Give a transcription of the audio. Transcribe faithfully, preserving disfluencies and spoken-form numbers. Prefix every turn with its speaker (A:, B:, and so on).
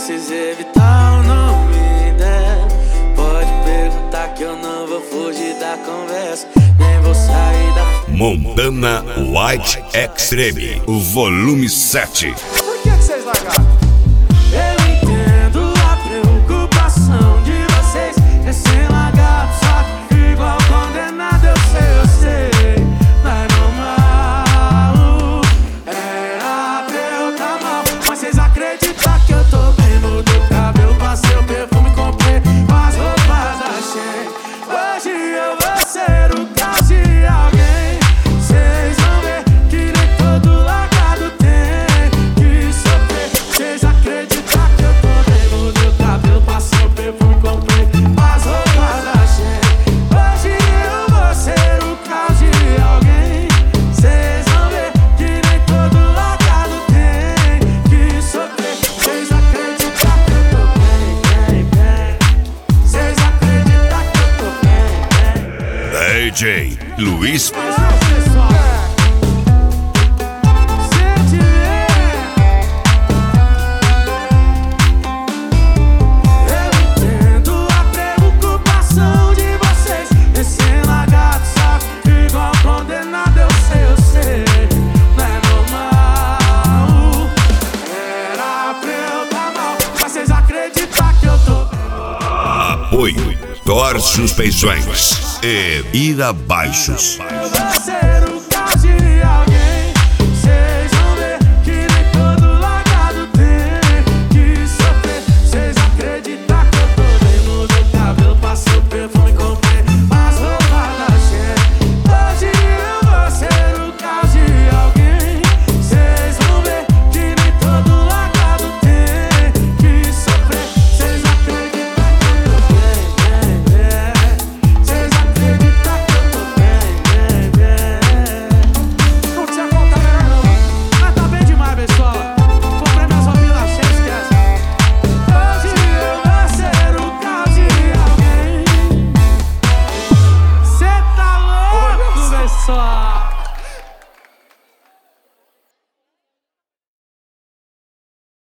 A: desses evitar o nome dela. Pode perguntar que eu não vou fugir da conversa, nem vou sair da...
B: Montana White Extreme, o volume sete.
C: Por que que vocês largaram?
A: Eu entendo a preocupação de vocês, recém-largados, só que igual condenado. Eu sei, eu sei, não é normal. Era pra eu tá mal, mas vocês acreditam que eu tô bem? Mudei o cabelo, passei o perfume, comprei as roupas da Shein. Hoje eu vou ser o caso de alguém. Vocês vão ver que nem todo largado tem que sofrer. Vocês acreditam que eu tô bem? Mudei o cabelo, passei o perfume, comprei as roupas da Shein. Hoje eu vou ser o caso de alguém. Vocês vão ver que nem todo largado tem que sofrer. Vocês acreditam que eu tô bem, bem, bem. Vocês acreditam que eu tô bem, bem.
B: D J Luiz Apoio Thor Suspensões e Ira Baixos.